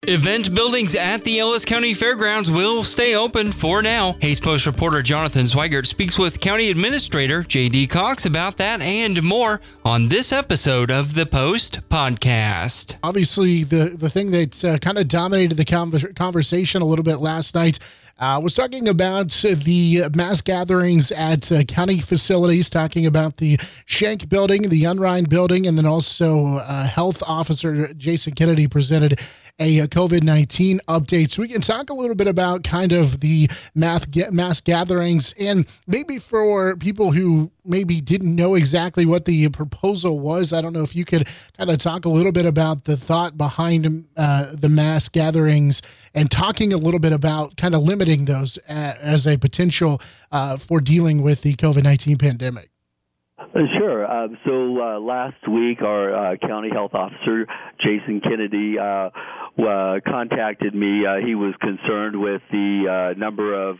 Event buildings at the Ellis County Fairgrounds will stay open for now. Hays Post reporter Jonathan Zweigert speaks with County Administrator J.D. Cox about that and more on this episode of the Post Podcast. Obviously, the thing that kind of dominated the conversation a little bit last night was talking about the mass gatherings at county facilities, talking about the Schenck building, the Unrein building, and then also Health Officer Jason Kennedy presented a COVID-19 update. So we can talk a little bit about kind of the mass gatherings, and maybe for people who maybe didn't know exactly what the proposal was, I don't know if you could kind of talk a little bit about the thought behind the mass gatherings and talking a little bit about kind of limiting those as a potential for dealing with the COVID-19 pandemic. Sure. So last week, our county health officer, Jason Kennedy, contacted me. He was concerned with the number of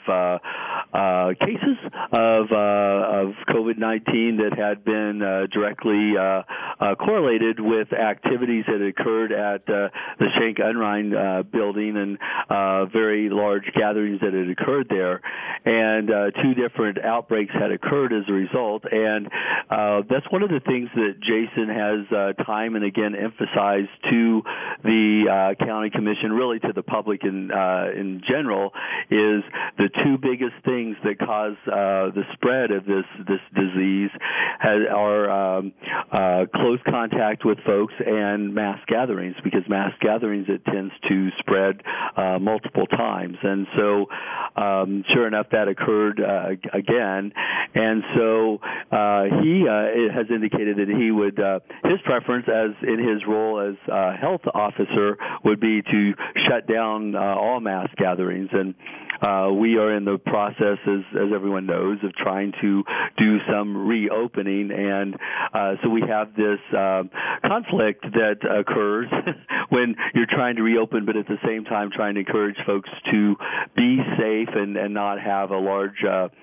cases of COVID-19 that had been directly correlated with activities that occurred at the Schenck Unrein building and very large gatherings that had occurred there. And two different outbreaks had occurred as a result. And that's one of the things that Jason has time and again emphasized to the county commission, really to the public in general, is the two biggest things that cause the spread of this disease are close contact with folks and mass gatherings, because mass gatherings, it tends to spread multiple times. And so sure enough, that occurred again. And so he has indicated that he would, his preference as in his role as health officer would be to shut down all mass gatherings. And we are in the process, as everyone knows, of trying to do some reopening. And so we have this conflict that occurs when you're trying to reopen, but at the same time trying to encourage folks to be safe and not have a large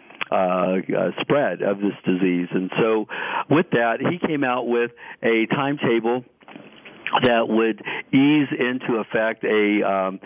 spread of this disease. And so with that, he came out with a timetable that would ease into effect a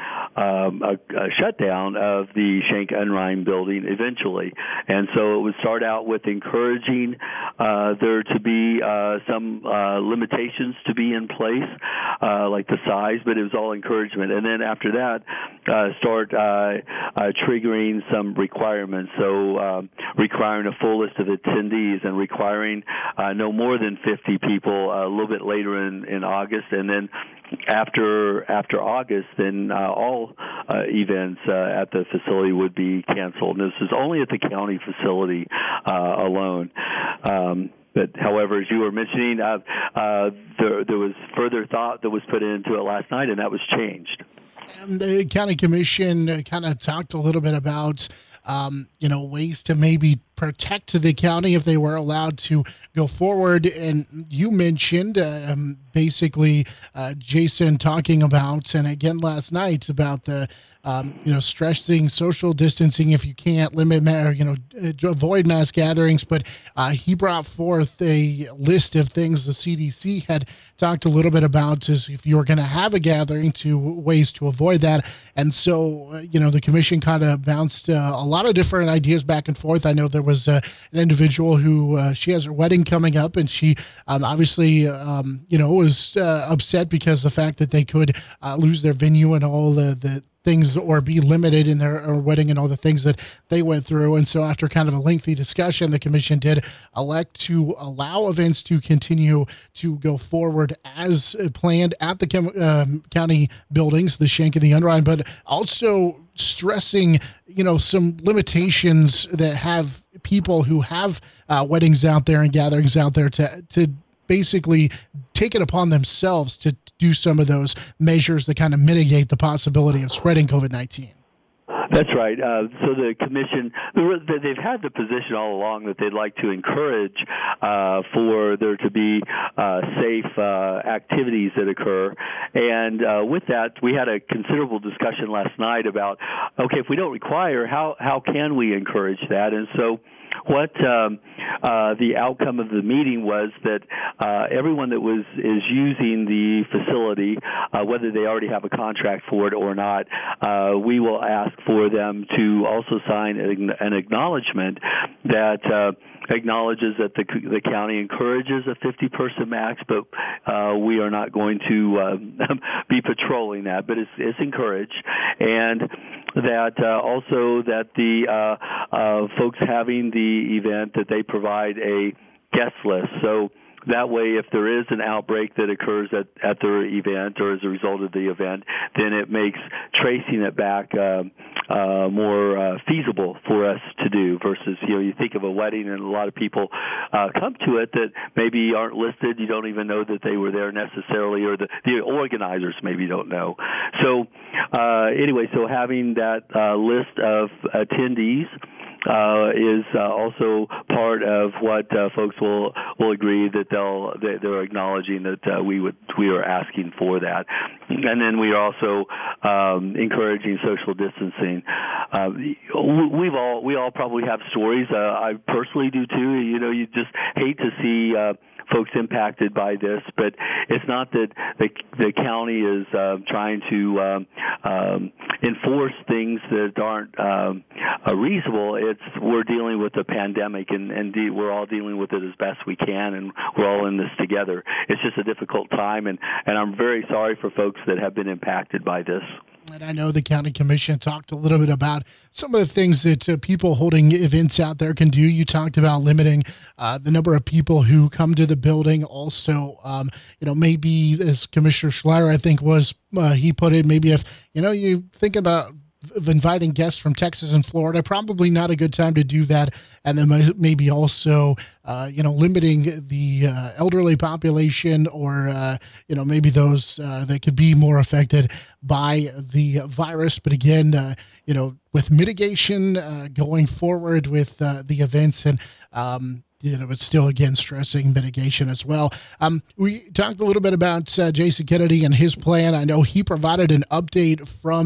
shutdown of the Schenck Unrein building eventually. And so it would start out with encouraging there to be some limitations to be in place, like the size, but it was all encouragement. And then after that, start triggering some requirements. So requiring a full list of attendees and requiring no more than 50 people a little bit later in August. And then after August, then all events at the facility would be canceled. And this is only at the county facility alone. But however, as you were mentioning, there was further thought that was put into it last night, and that was changed. And the county commission kind of talked a little bit about ways to maybe protect the county if they were allowed to go forward. And you mentioned basically Jason talking about, and again last night, about the stressing social distancing if you can't limit, avoid mass gatherings. But he brought forth a list of things the CDC had talked a little bit about, is if you're going to have a gathering, to ways to avoid that. And so, the commission kind of bounced a lot of different ideas back and forth. I know there was an individual who she has her wedding coming up, and she obviously, was upset because the fact that they could lose their venue and all the things, or be limited in their wedding and all the things that they went through. And so after kind of a lengthy discussion, the commission did elect to allow events to continue to go forward as planned at the county buildings, the Schenck and the Unrein, but also stressing, some limitations that have people who have weddings out there and gatherings out there to basically take it upon themselves to do some of those measures that kind of mitigate the possibility of spreading COVID-19. That's right. So the commission, they've had the position all along that they'd like to encourage for there to be safe activities that occur. And with that, we had a considerable discussion last night about, okay, if we don't require, how can we encourage that? And so what the outcome of the meeting was that everyone that is using the facility, whether they already have a contract for it or not, we will ask for them to also sign an acknowledgement that acknowledges that the county encourages a 50-person max, but we are not going to be patrolling that, but it's encouraged, and that also that the folks having the event, that they provide a guest list. So that way, if there is an outbreak that occurs at their event or as a result of the event, then it makes tracing it back more feasible for us to do versus, you think of a wedding and a lot of people come to it that maybe aren't listed. You don't even know that they were there necessarily, or the organizers maybe don't know. So anyway, so having that list of attendees is also part of what folks will agree that they're acknowledging that we are asking for that, and then we are also encouraging social distancing. We all probably have stories. I personally do too. You just hate to see folks impacted by this, but it's not that the county is trying to enforce things that aren't reasonable. We're dealing with a pandemic, and we're all dealing with it as best we can, and we're all in this together. It's just a difficult time, and I'm very sorry for folks that have been impacted by this. And I know the county commission talked a little bit about some of the things that people holding events out there can do. You talked about limiting the number of people who come to the building. Also, maybe as Commissioner Schleier, I think he put it, maybe if, you think about inviting guests from Texas and Florida, probably not a good time to do that. And then maybe also, limiting the elderly population, or, maybe those that could be more affected by the virus. But again, with mitigation going forward with the events, and it's still, again, stressing mitigation as well. We talked a little bit about Jason Kennedy and his plan. I know he provided an update for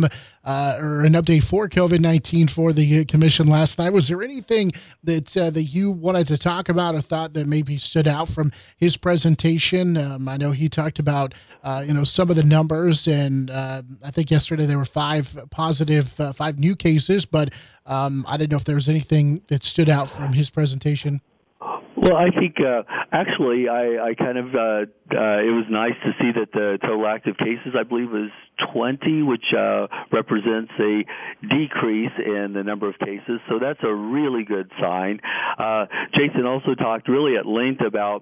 COVID-19 for the commission last night. Was there anything that you wanted to talk about or thought that maybe stood out from his presentation? I know he talked about, some of the numbers, and I think yesterday there were 5 new cases, but I didn't know if there was anything that stood out from his presentation. Well, I think actually I kind of it was nice to see that the total active cases, I believe, is 20, which represents a decrease in the number of cases. So that's a really good sign. Jason also talked really at length about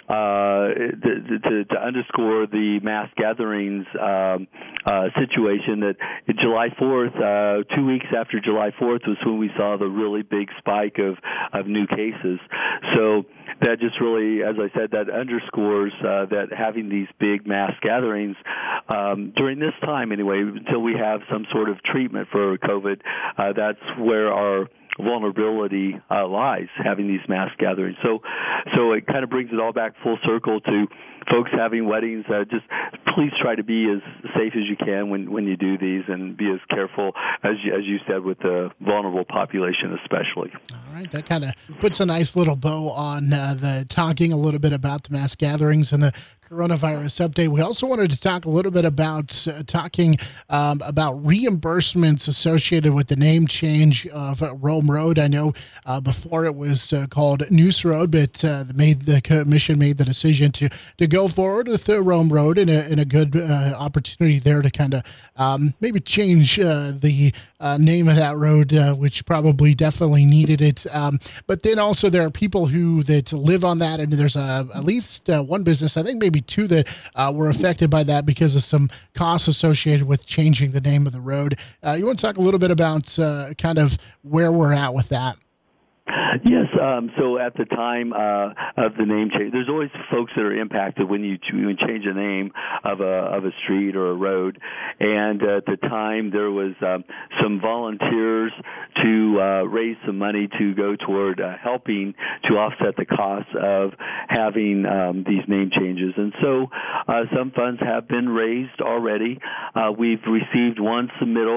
to underscore the mass gatherings situation, that July 4th, 2 weeks after July 4th was when we saw the really big spike of new cases. So that just really, as I said, that underscores that having these big mass gatherings during this time anyway, until we have some sort of treatment for COVID, that's where our vulnerability lies, having these mass gatherings. So it kind of brings it all back full circle to folks having weddings. Just please try to be as safe as you can when you do these, and be as careful as you said with the vulnerable population especially. All right, that kind of puts a nice little bow on the talking a little bit about the mass gatherings and the coronavirus update. We also wanted to talk a little bit about about reimbursements associated with the name change of Rome Road. I know before it was called Noose Road, but the commission made the decision to go forward with Rome Road, in a good opportunity there to kind of maybe change the name of that road, which probably definitely needed it. But then also there are people that live on that, and there's at least one business, I think maybe 2, that were affected by that because of some costs associated with changing the name of the road. You want to talk a little bit about kind of where we're at with that? Yes. So at the time of the name change, there's always folks that are impacted when you change a name of a street or a road. And at the time, there was some volunteers to raise some money to go toward helping to offset the costs of having these name changes. And so some funds have been raised already. We've received one submittal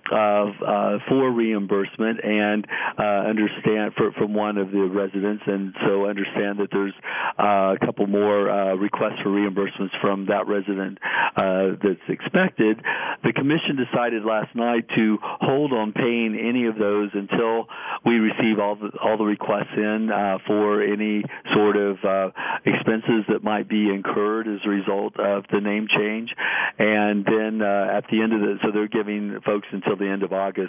for reimbursement, and understand from one of the residents, and so understand that there's a couple more requests for reimbursements from that resident that's expected. The commission decided last night to hold on paying any of those until we receive all the requests in for any sort of expenses that might be incurred as a result of the name change. And then at the end of so they're giving folks until the end of August,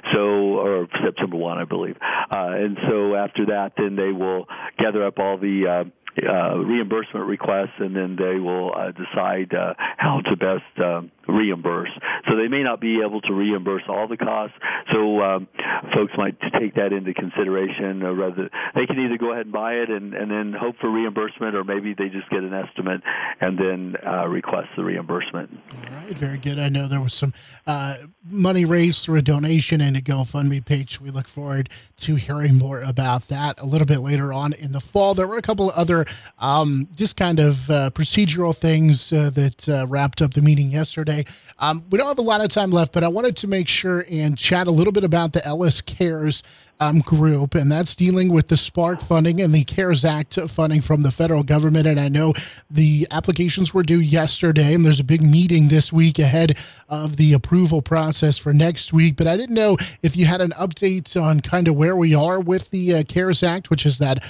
or September 1, I believe. And so after that, then they will gather up all the reimbursement requests, and then they will decide how to best reimburse. So they may not be able to reimburse all the costs, so folks might take that into consideration. Rather, they can either go ahead and buy it and then hope for reimbursement, or maybe they just get an estimate and then request the reimbursement. All right, very good. I know there was some money raised through a donation and a GoFundMe page. We look forward to hearing more about that a little bit later on in the fall. There were a couple of other just kind of procedural things that wrapped up the meeting yesterday. We don't have a lot of time left, but I wanted to make sure and chat a little bit about the Ellis Cares group, and that's dealing with the Spark funding and the CARES Act funding from the federal government. And I know the applications were due yesterday, and there's a big meeting this week ahead of the approval process for next week. But I didn't know if you had an update on kind of where we are with the CARES Act, which is that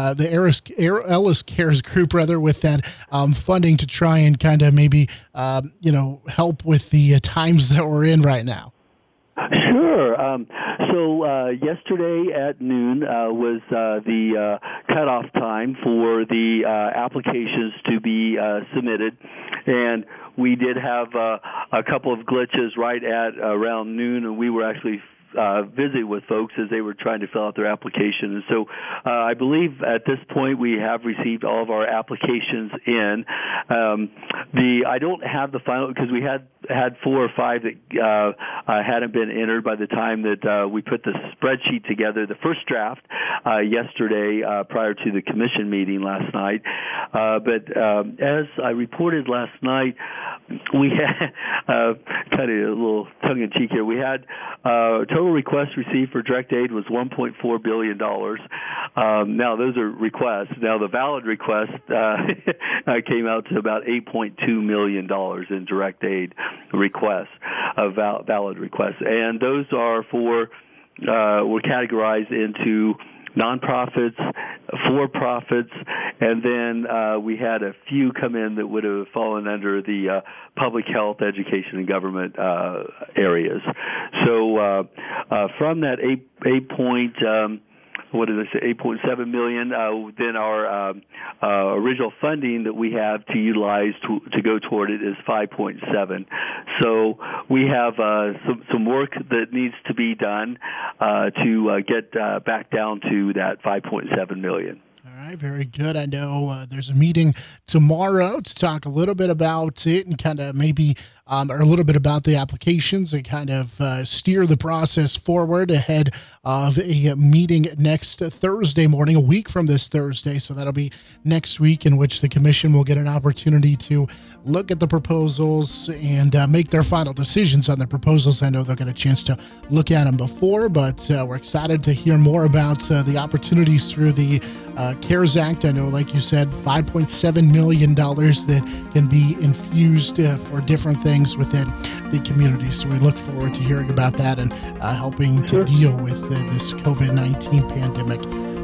the Ellis Cares group, rather, with that funding to try and kind of maybe help with the times that we're in right now. Sure. So yesterday at noon was the cutoff time for the applications to be submitted, and we did have a couple of glitches right at around noon, and we were actually visit with folks as they were trying to fill out their application. And so I believe at this point we have received all of our applications in. I don't have the final, because we had 4 or 5 that hadn't been entered by the time that we put the spreadsheet together, the first draft, yesterday prior to the commission meeting last night. But as I reported last night, we had kind of a little tongue-in-cheek here. We had total requests received for direct aid was $1.4 billion. Now, those are requests. Now, the valid request came out to about $8.2 million in direct aid requests, valid requests. And those are were categorized into nonprofits, for-profits, and then we had a few come in that would have fallen under the public health, education, and government areas. So from that 8.7 million, then our original funding that we have to utilize to go toward it is 5.7. So we have some work that needs to be done to get back down to that 5.7 million. All right, very good. I know there's a meeting tomorrow to talk a little bit about it and kind of maybe or a little bit about the applications and kind of steer the process forward ahead of a meeting next Thursday morning, a week from this Thursday. So that'll be next week, in which the commission will get an opportunity to look at the proposals and make their final decisions on the proposals. I know they'll get a chance to look at them before, but we're excited to hear more about the opportunities through the CARES Act. I know, like you said, $5.7 million that can be infused for different things within the community. So we look forward to hearing about that and helping to deal with this COVID-19 pandemic